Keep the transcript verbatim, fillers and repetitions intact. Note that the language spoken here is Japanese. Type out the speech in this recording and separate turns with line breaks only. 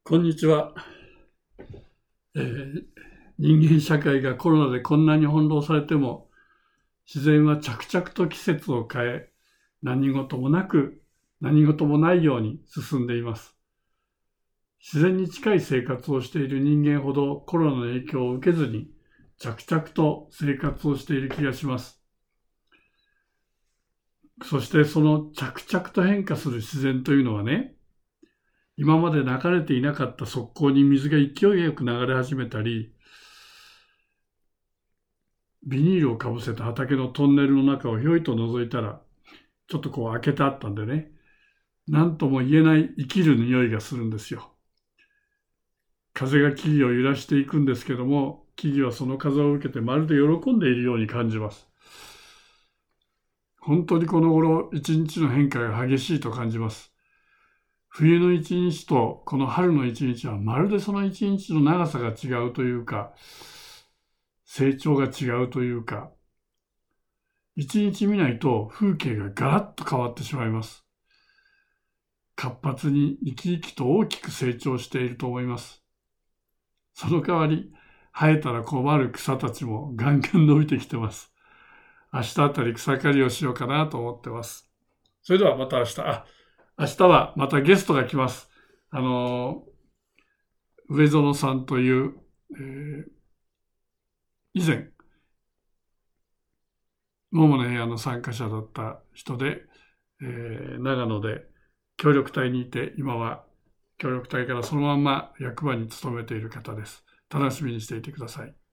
こんにちは、えー人間社会がコロナでこんなに翻弄されても、自然は着々と季節を変え、何事もなく、何事もないように進んでいます。自然に近い生活をしている人間ほどコロナの影響を受けずに、着々と生活をしている気がします。そしてその着々と変化する自然というのはね、今まで流れていなかった側溝に水が勢いよく流れ始めたり、ビニールをかぶせた畑のトンネルの中をひょいと覗いたら、ちょっとこう開けてあったんでね、なんとも言えない生きる匂いがするんですよ。風が木々を揺らしていくんですけども、木々はその風を受けてまるで喜んでいるように感じます。本当にこの頃、一日の変化が激しいと感じます。冬の一日とこの春の一日はまるでその一日の長さが違うというか、成長が違うというか、一日見ないと風景がガラッと変わってしまいます。活発に生き生きと大きく成長していると思います。その代わり、生えたら困る草たちもガンガン伸びてきてます。明日あたり草刈りをしようかなと思ってます。それではまた明日、あ、明日はまたゲストが来ます。あの、上園さんという、えー、以前、桃の部屋の参加者だった人で、えー、長野で協力隊にいて、今は協力隊からそのまんま役場に勤めている方です。楽しみにしていてください。